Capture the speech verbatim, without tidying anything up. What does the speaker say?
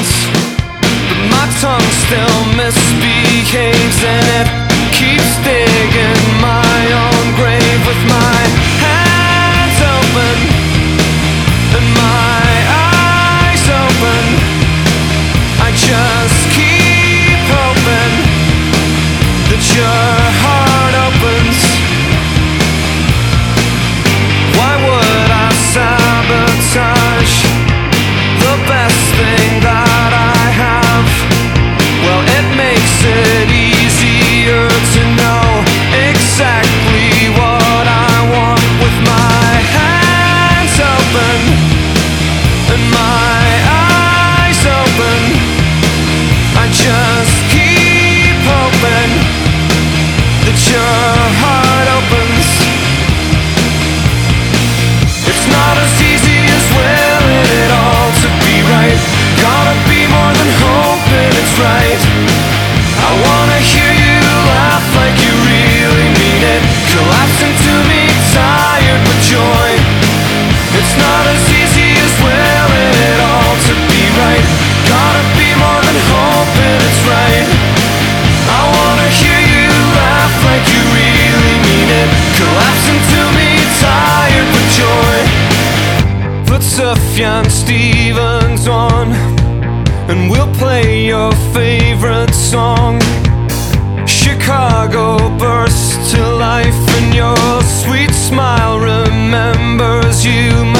opens, but my tongue still misbehaves, and it keeps digging my own grave with my hands open and my eyes open. I just keep hoping that your heart opens. Why would I sabotage the best thing that I have? Well, it makes it easier to know exactly what I want with my hands open and my eyes open. I just keep hoping that your heart opens. It's not as easy as willing it all to be right. Gotta be more than hoping it's right. I wanna hear you laugh like you really mean it, collapse into me tired with joy. It's not as easy as willing it all to be right. Gotta be more than hoping it's right. I wanna hear you laugh like you really mean it, collapse into me tired with joy. Put Sufjan Stevens on, and we'll play your favorite song. Chicago bursts to life, and your sweet smile remembers you.